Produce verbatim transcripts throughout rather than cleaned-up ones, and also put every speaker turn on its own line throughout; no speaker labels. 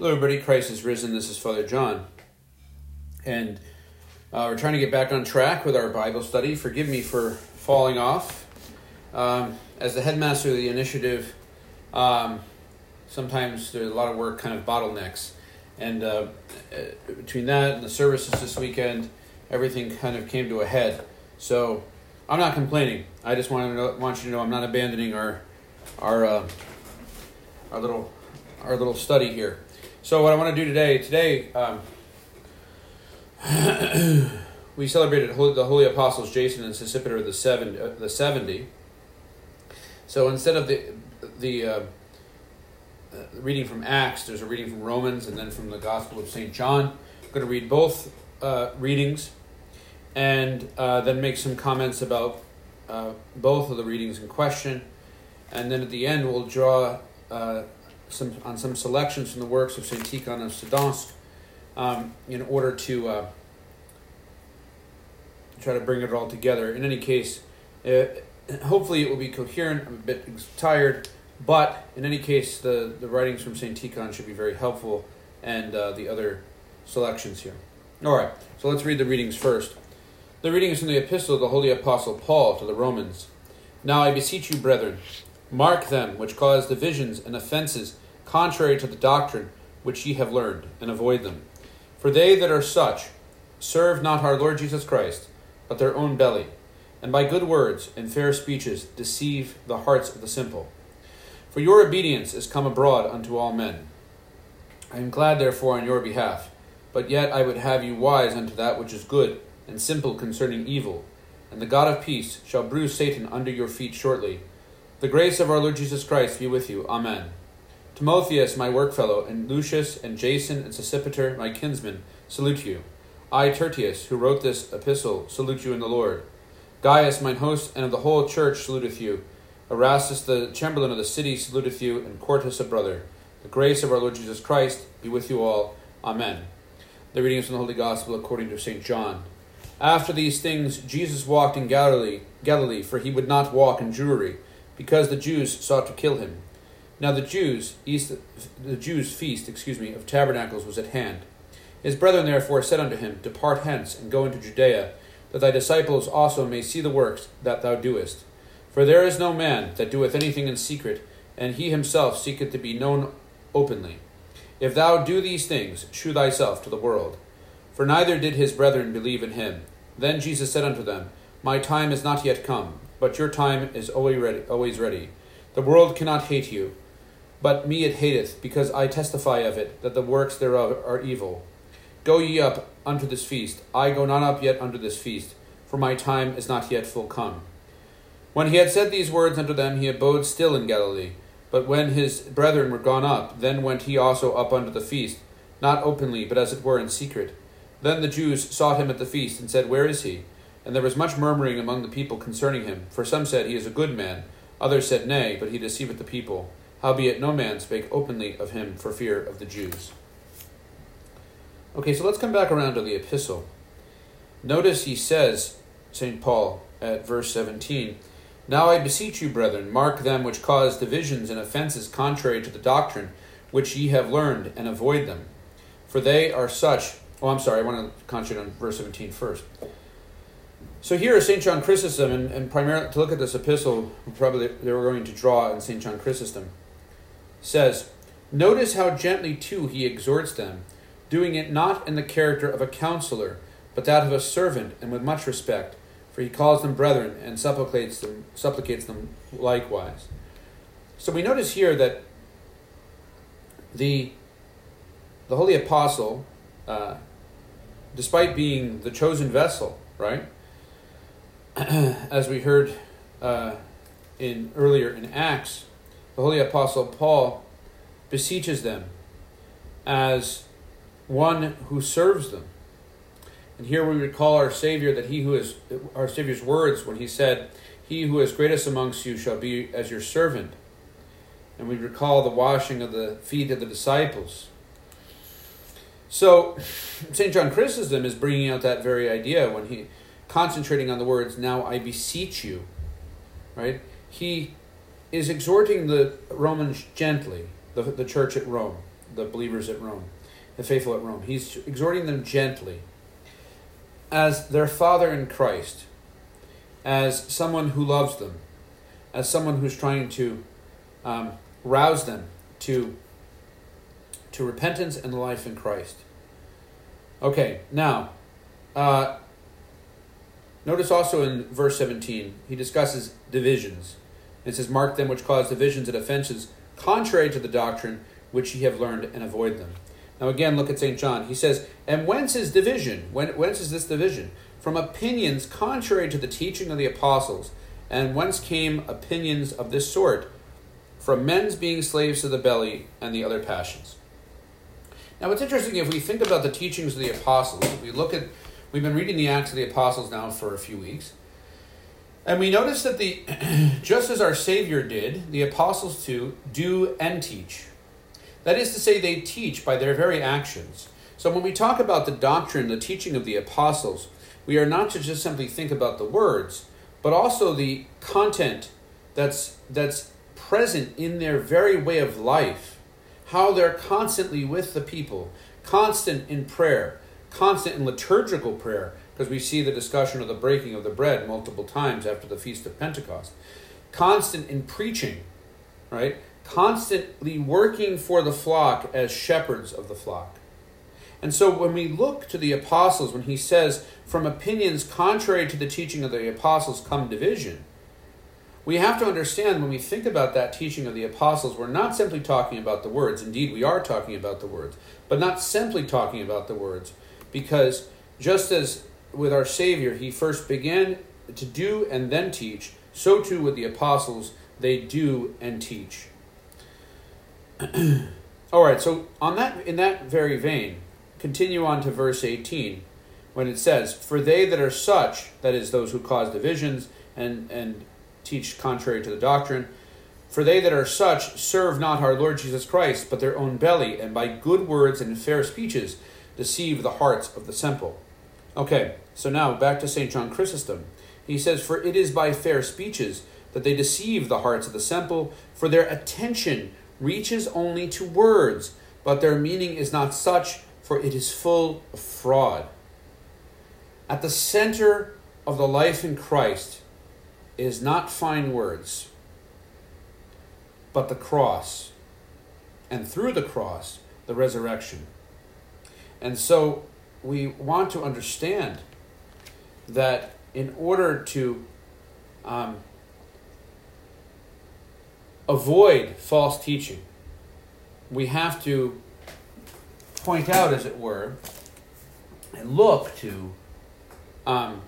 Hello everybody, Christ is risen. This is Father John. And uh, we're trying to get back on track with our Bible study. Forgive me for falling off. Um, as the headmaster of the initiative, um, sometimes there's a lot of work, kind of bottlenecks. And uh, between that and the services this weekend, everything kind of came to a head. So I'm not complaining. I just want to know, want you to know I'm not abandoning our our uh, our little our little study here. So what I want to do today, today um, we celebrated the Holy Apostles Jason and Sosipater the seven, uh, the seventy. So instead of the the uh, uh, reading from Acts, there's a reading from Romans and then from the Gospel of Saint John. I'm going to read both uh, readings and uh, then make some comments about uh, both of the readings in question. And then at the end, we'll draw uh, some on some selections from the works of Saint Tikhon of Gdansk um, in order to uh, try to bring it all together. In any case, uh, hopefully it will be coherent. I'm a bit tired, but in any case, the, the writings from Saint Tikhon should be very helpful, and uh, the other selections here. All right, so let's read the readings first. The reading is from the Epistle of the Holy Apostle Paul to the Romans. Now I beseech you, brethren, mark them which cause divisions and offenses contrary to the doctrine which ye have learned, and avoid them. For they that are such serve not our Lord Jesus Christ, but their own belly, and by good words and fair speeches deceive the hearts of the simple. For your obedience is come abroad unto all men. I am glad therefore on your behalf, but yet I would have you wise unto that which is good, and simple concerning evil, and the God of peace shall bruise Satan under your feet shortly. The grace of our Lord Jesus Christ be with you. Amen. Timotheus, my workfellow, and Lucius, and Jason, and Sosipater, my kinsmen, salute you. I, Tertius, who wrote this epistle, salute you in the Lord. Gaius, mine host, and of the whole church, saluteth you. Erastus, the chamberlain of the city, saluteth you, and Quartus, a brother. The grace of our Lord Jesus Christ be with you all. Amen. The reading is from the Holy Gospel according to Saint John. After these things, Jesus walked in Galilee, Galilee, for he would not walk in Jewry, because the Jews sought to kill him. Now the Jews, East, the Jews' feast, excuse me, of tabernacles was at hand. His brethren therefore said unto him, Depart hence, and go into Judea, that thy disciples also may see the works that thou doest. For there is no man that doeth anything in secret, and he himself seeketh to be known openly. If thou do these things, shew thyself to the world. For neither did his brethren believe in him. Then Jesus said unto them, My time is not yet come, but your time is always ready. Always ready. The world cannot hate you, but me it hateth, because I testify of it, that the works thereof are evil. Go ye up unto this feast. I go not up yet unto this feast, for my time is not yet full come. When he had said these words unto them, he abode still in Galilee. But when his brethren were gone up, then went he also up unto the feast, not openly, but as it were in secret. Then the Jews sought him at the feast, and said, Where is he? And there was much murmuring among the people concerning him. For some said, He is a good man. Others said, Nay, but he deceiveth the people. Howbeit no man spake openly of him for fear of the Jews. Okay, so let's come back around to the epistle. Notice he says, Saint Paul, at verse seventeen, Now I beseech you, brethren, mark them which cause divisions and offenses contrary to the doctrine which ye have learned, and avoid them. For they are such... Oh, I'm sorry, I want to concentrate on verse seventeen first. So here is Saint John Chrysostom, and, and primarily to look at this epistle, probably they were going to draw in Saint John Chrysostom, says, Notice how gently too he exhorts them, doing it not in the character of a counselor, but that of a servant, and with much respect, for he calls them brethren, and supplicates them, supplicates them likewise. So we notice here that the, the Holy Apostle, uh, despite being the chosen vessel, right, as we heard uh, in earlier in Acts, the Holy Apostle Paul beseeches them as one who serves them. And here we recall our Savior, that he who is, our Savior's words when he said, He who is greatest amongst you shall be as your servant. And we recall the washing of the feet of the disciples. So Saint John Chrysostom is bringing out that very idea when he, concentrating on the words, Now I beseech you, right? He is exhorting the Romans gently, the, the church at Rome, the believers at Rome, the faithful at Rome. He's exhorting them gently as their father in Christ, as someone who loves them, as someone who's trying to um, rouse them to, to repentance and life in Christ. Okay, now, uh, notice also in verse seventeen, he discusses divisions. It says, mark them which cause divisions and offenses, contrary to the doctrine which ye have learned, and avoid them. Now again, look at Saint John. He says, and whence is division? When, whence is this division? From opinions contrary to the teaching of the apostles. And whence came opinions of this sort? From men's being slaves to the belly and the other passions. Now it's interesting, if we think about the teachings of the apostles, if we look at, we've been reading the Acts of the Apostles now for a few weeks, and we notice that the just as our Savior did, the apostles too do and teach. That is to say, they teach by their very actions. So when we talk about the doctrine, the teaching of the apostles, we are not to just simply think about the words, but also the content that's that's present in their very way of life, how they're constantly with the people, constant in prayer, constant in liturgical prayer, because we see the discussion of the breaking of the bread multiple times after the Feast of Pentecost, constant in preaching, right? Constantly working for the flock as shepherds of the flock. And so when we look to the apostles, when he says, from opinions contrary to the teaching of the apostles come division, we have to understand when we think about that teaching of the apostles, we're not simply talking about the words. Indeed, we are talking about the words, but not simply talking about the words, because just as with our Savior, he first began to do and then teach, so too with the apostles, they do and teach. All right, so on that, in that very vein, continue on to verse eighteen, when it says, for they that are such, that is, those who cause divisions and, and teach contrary to the doctrine, for they that are such serve not our Lord Jesus Christ, but their own belly, and by good words and fair speeches deceive the hearts of the simple. Okay, so now back to Saint John Chrysostom. He says, for it is by fair speeches that they deceive the hearts of the simple, for their attention reaches only to words, but their meaning is not such, for it is full of fraud. At the center of the life in Christ is not fine words, but the cross, and through the cross, the resurrection. And so we want to understand that in order to um, avoid false teaching, we have to point out, as it were, and look to um,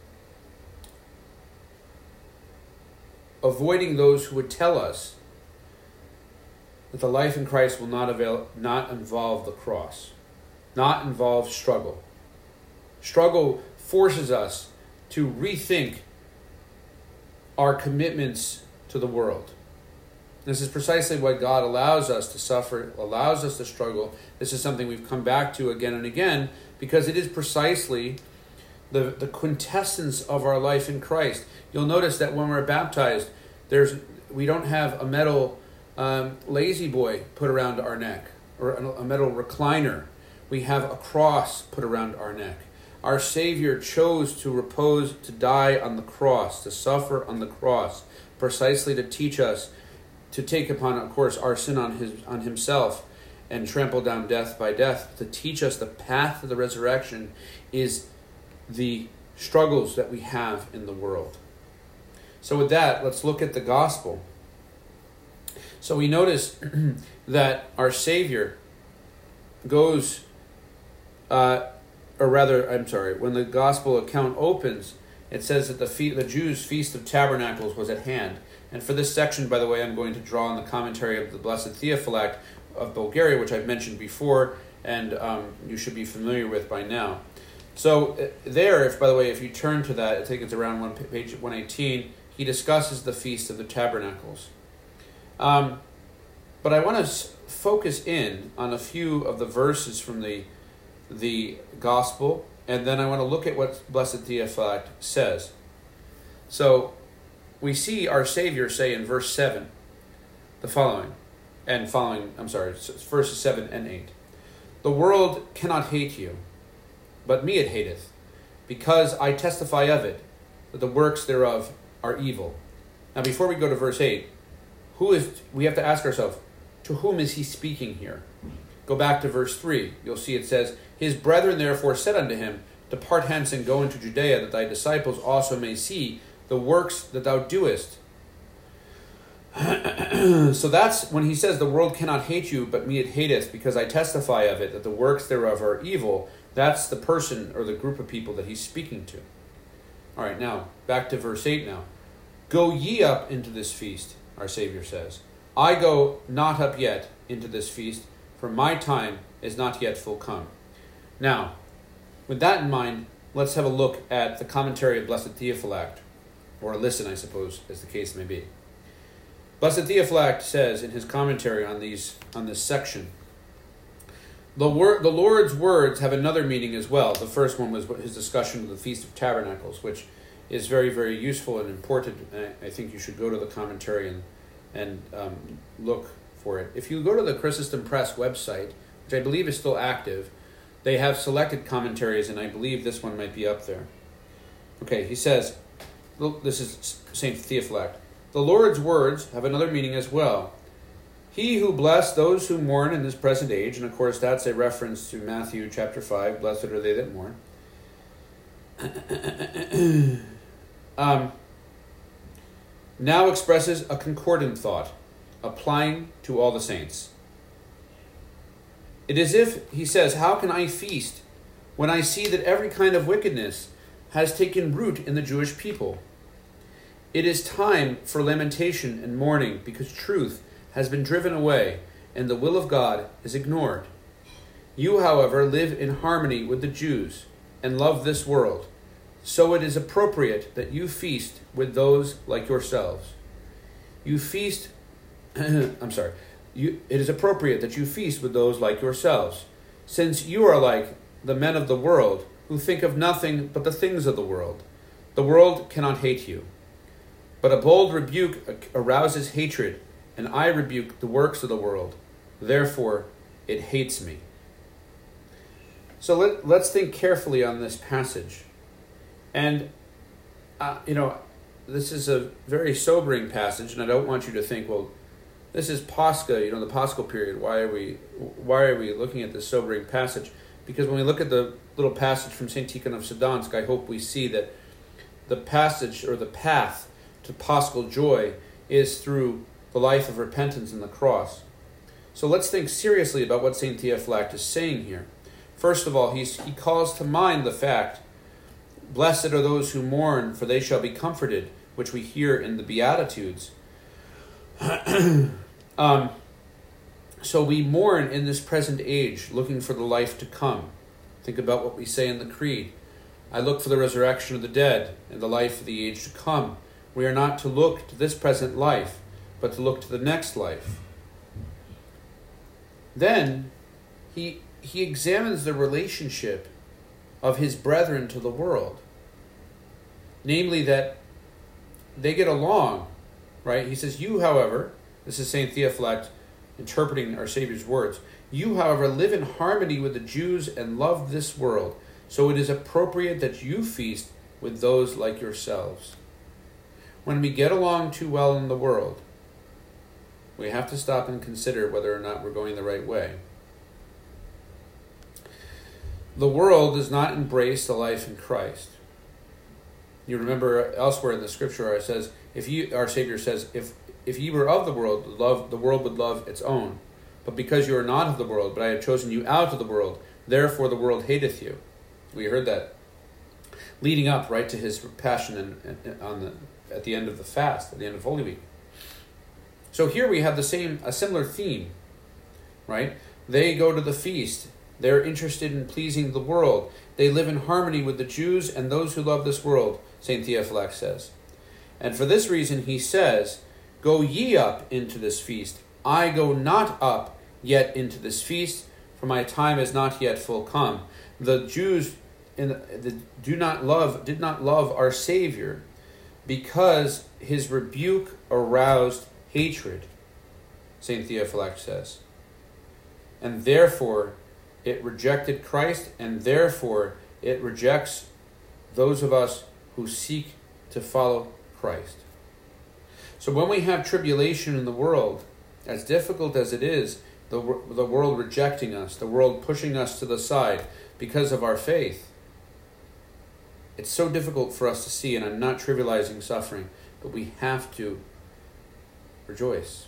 avoiding those who would tell us that the life in Christ will not avail, not involve the cross, not involve struggle. Struggle forces us to rethink our commitments to the world. This is precisely what God allows us to suffer, allows us to struggle. This is something we've come back to again and again, because it is precisely the, the quintessence of our life in Christ. You'll notice that when we're baptized, there's we don't have a metal um, lazy boy put around our neck, or a metal recliner. We have a cross put around our neck. Our Savior chose to repose, to die on the cross, to suffer on the cross, precisely to teach us to take upon, of course, our sin on his on himself and trample down death by death, to teach us the path to the resurrection is the struggles that we have in the world. So with that, let's look at the gospel. So we notice that our Savior goes, uh, or rather, I'm sorry, when the gospel account opens, it says that the, fe- the Jews' Feast of Tabernacles was at hand. And for this section, by the way, I'm going to draw on the commentary of the Blessed Theophylact of Bulgaria, which I've mentioned before, and um, you should be familiar with by now. So uh, there, if by the way, if you turn to that, I think it's around one, page one eighteen, he discusses the Feast of the Tabernacles. Um, but I want to s- focus in on a few of the verses from the, the Gospel, and then I want to look at what Blessed Theophylact says. So we see our Savior say in verse seven the following, and following, I'm sorry, verses seven and eight. The world cannot hate you, but me it hateth, because I testify of it, that the works thereof are evil. Now before we go to verse eight, who is, we have to ask ourselves, to whom is he speaking here? Go back to verse three. You'll see it says, His brethren therefore said unto him, Depart hence and go into Judea, that thy disciples also may see the works that thou doest. So that's when he says, the world cannot hate you, but me it hateth, because I testify of it, that the works thereof are evil. That's the person or the group of people that he's speaking to. All right, now, back to verse eight now. Go ye up into this feast, our Savior says. I go not up yet into this feast, for my time is not yet full come. Now, with that in mind, let's have a look at the commentary of Blessed Theophylact, or listen, I suppose, as the case may be. Blessed Theophylact says in his commentary on these on this section, the, wor- the Lord's words have another meaning as well. The first one was his discussion of the Feast of Tabernacles, which is very, very useful and important. I think you should go to the commentary and, and um, look for it. If you go to the Chrysostom Press website, which I believe is still active, they have selected commentaries, and I believe this one might be up there. Okay, he says, this is Saint Theophylact, the Lord's words have another meaning as well. He who blessed those who mourn in this present age, and of course that's a reference to Matthew chapter five, blessed are they that mourn. um, now expresses a concordant thought, applying to all the saints. It is if, he says, how can I feast when I see that every kind of wickedness has taken root in the Jewish people? It is time for lamentation and mourning, because truth has been driven away and the will of God is ignored. You, however, live in harmony with the Jews and love this world, so it is appropriate that you feast with those like yourselves. You feast, I'm sorry, you, it is appropriate that you feast with those like yourselves, since you are like the men of the world, who think of nothing but the things of the world. The world cannot hate you, but a bold rebuke arouses hatred, and I rebuke the works of the world. Therefore, it hates me. So let, let's think carefully on this passage. And, uh, you know, this is a very sobering passage, and I don't want you to think, well, this is Pascha, you know, the Paschal period. Why are we why are we looking at this sobering passage? Because when we look at the little passage from Saint Tikhon of Sadansk, I hope we see that the passage or the path to Paschal joy is through the life of repentance and the cross. So let's think seriously about what Saint Theophylact is saying here. First of all, he's, he calls to mind the fact, blessed are those who mourn, for they shall be comforted, which we hear in the Beatitudes. um, so we mourn in this present age, looking for the life to come. Think about what we say in the Creed. I look for the resurrection of the dead and the life of the age to come. We are not to look to this present life, but to look to the next life. Then he he examines the relationship of his brethren to the world. Namely that they get along, right? He says, you, however, this is Saint Theophylact interpreting our Savior's words, you, however, live in harmony with the Jews and love this world, so it is appropriate that you feast with those like yourselves. When we get along too well in the world, we have to stop and consider whether or not we're going the right way. The world does not embrace the life in Christ. You remember elsewhere in the scripture where it says, if you, our Savior says, if if ye were of the world, love the world would love its own. But because you are not of the world, but I have chosen you out of the world, therefore the world hateth you. We heard that leading up right to his passion and, and on the at the end of the fast, at the end of Holy Week. So here we have the same, a similar theme, right? They go to the feast. They're interested in pleasing the world. They live in harmony with the Jews and those who love this world, Saint Theophylact says. And for this reason he says, go ye up into this feast. I go not up yet into this feast, for my time is not yet full come. The Jews in the, the, do not love, did not love our Savior because his rebuke aroused hatred. Saint Theophylact says. And therefore, it rejected Christ, and therefore, it rejects those of us who seek to follow Christ. So when we have tribulation in the world, as difficult as it is, the, the world rejecting us, the world pushing us to the side because of our faith, it's so difficult for us to see, and I'm not trivializing suffering, but we have to rejoice.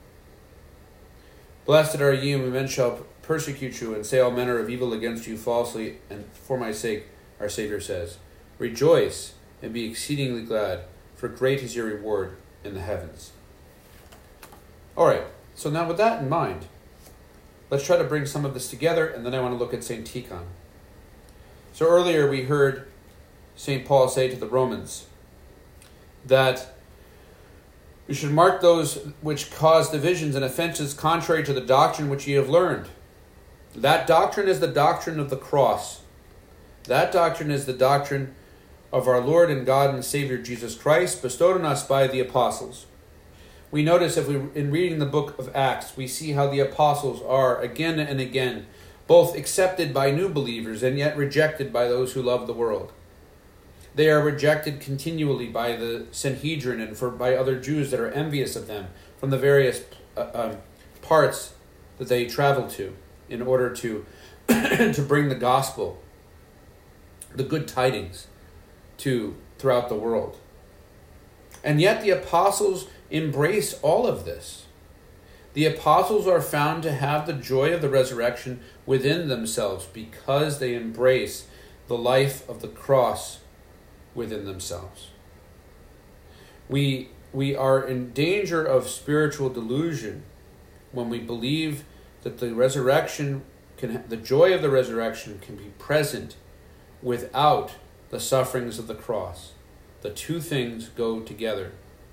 Blessed are ye when men shall persecute you and say all manner of evil against you falsely, and for my sake, our Savior says, rejoice and be exceedingly glad, for great is your reward in the heavens. All right, so now with that in mind, let's try to bring some of this together, and then I want to look at Saint Tikhon. So earlier we heard Saint Paul say to the Romans that we should mark those which cause divisions and offenses contrary to the doctrine which ye have learned. That doctrine is the doctrine of the cross. That doctrine is the doctrine of our Lord and God and Savior Jesus Christ, bestowed on us by the apostles. We notice if we, in reading the book of Acts, we see how the apostles are again and again both accepted by new believers and yet rejected by those who love the world. They are rejected continually by the Sanhedrin and for by other Jews that are envious of them from the various uh, um, parts that they travel to in order to to bring the gospel, the good tidings, to throughout the world. And yet the apostles embrace all of this. The apostles are found to have the joy of the resurrection within themselves because they embrace the life of the cross within themselves. We, we are in danger of spiritual delusion when we believe that the resurrection can, the joy of the resurrection can be present without the sufferings of the cross. The two things go together.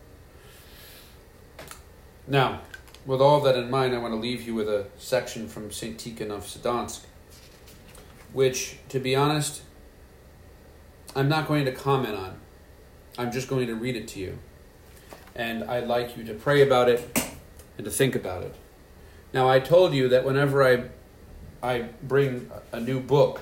Now, with all that in mind, I want to leave you with a section from Saint Tikhon of Sadansk, which, to be honest, I'm not going to comment on. I'm just going to read it to you. And I'd like you to pray about it and to think about it. Now, I told you that whenever I I bring a new book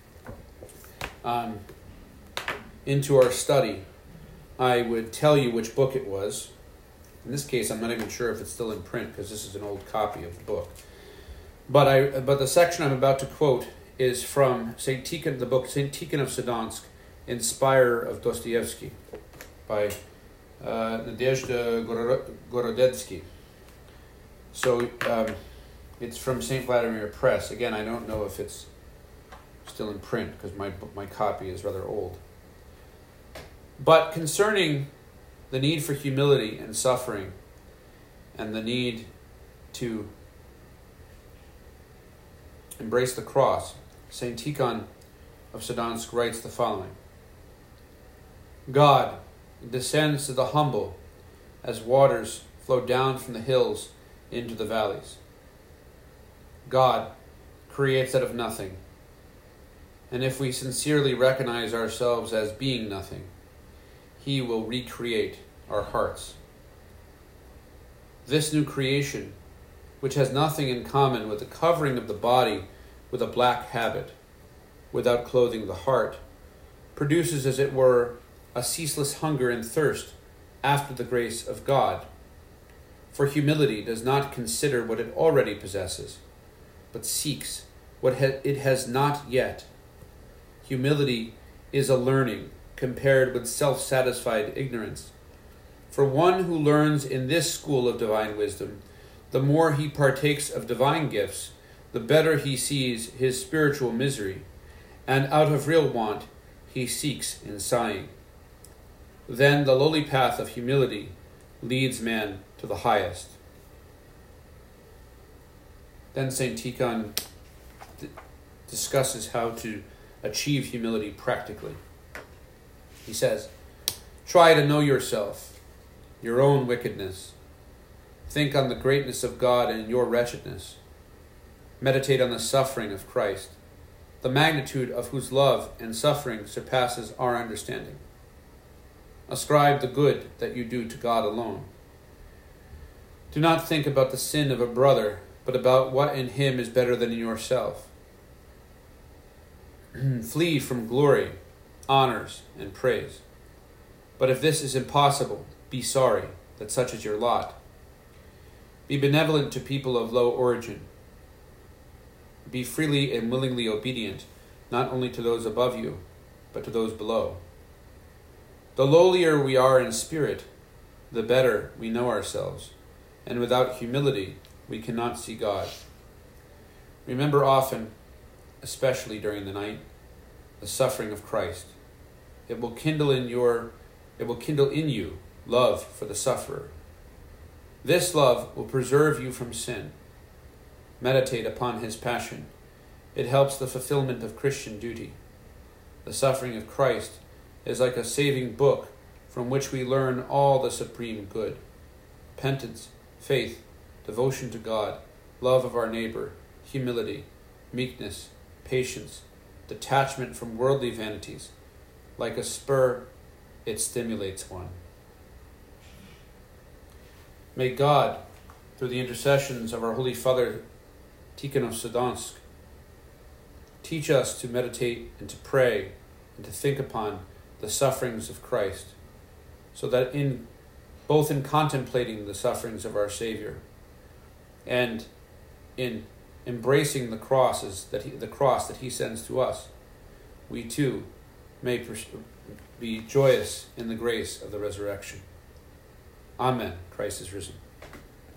um, into our study, I would tell you which book it was. In this case, I'm not even sure if it's still in print because this is an old copy of the book. But I but the section I'm about to quote is from Saint Tikhon, the book Saint Tikhon of Sadansk, Inspirer of Dostoevsky, by uh, Nadezhda Gorodetsky. So um, it's from Saint Vladimir Press. Again, I don't know if it's still in print because my my copy is rather old. But concerning the need for humility and suffering, and the need to embrace the cross, Saint Tikhon of Sadansk writes the following: God descends to the humble as waters flow down from the hills into the valleys. God creates out of nothing, and if we sincerely recognize ourselves as being nothing, He will recreate our hearts. This new creation, which has nothing in common with the covering of the body with a black habit, without clothing the heart, produces, as it were, a ceaseless hunger and thirst after the grace of God. For humility does not consider what it already possesses, but seeks what it has not yet. Humility is a learning compared with self-satisfied ignorance. For one who learns in this school of divine wisdom, the more he partakes of divine gifts, the better he sees his spiritual misery, and out of real want he seeks in sighing. Then the lowly path of humility leads man to the highest. Then Saint Tikhon d- discusses how to achieve humility practically. He says, try to know yourself, your own wickedness. Think on the greatness of God and your wretchedness. Meditate on the suffering of Christ, the magnitude of whose love and suffering surpasses our understanding. Ascribe the good that you do to God alone. Do not think about the sin of a brother, but about what in him is better than in yourself. Flee from glory, honors, and praise. But if this is impossible, be sorry that such is your lot. Be benevolent to people of low origin. Be freely and willingly obedient, not only to those above you, but to those below. The lowlier we are in spirit, the better we know ourselves, and without humility we cannot see God. Remember often, especially during the night, the suffering of Christ. It will kindle in your it will kindle in you love for the sufferer. This love will preserve you from sin. Meditate upon his passion. It helps the fulfillment of Christian duty. The suffering of Christ is like a saving book from which we learn all the supreme good: repentance, faith, devotion to God, love of our neighbor, humility, meekness, patience, detachment from worldly vanities. Like a spur, it stimulates one. May God, through the intercessions of our Holy Father Tikhon of Sodansk, teach us to meditate and to pray and to think upon the sufferings of Christ, so that in both in contemplating the sufferings of our Savior and in embracing the crosses that he, the cross that he sends to us, we too may pers- be joyous in the grace of the resurrection. Amen. Christ is risen.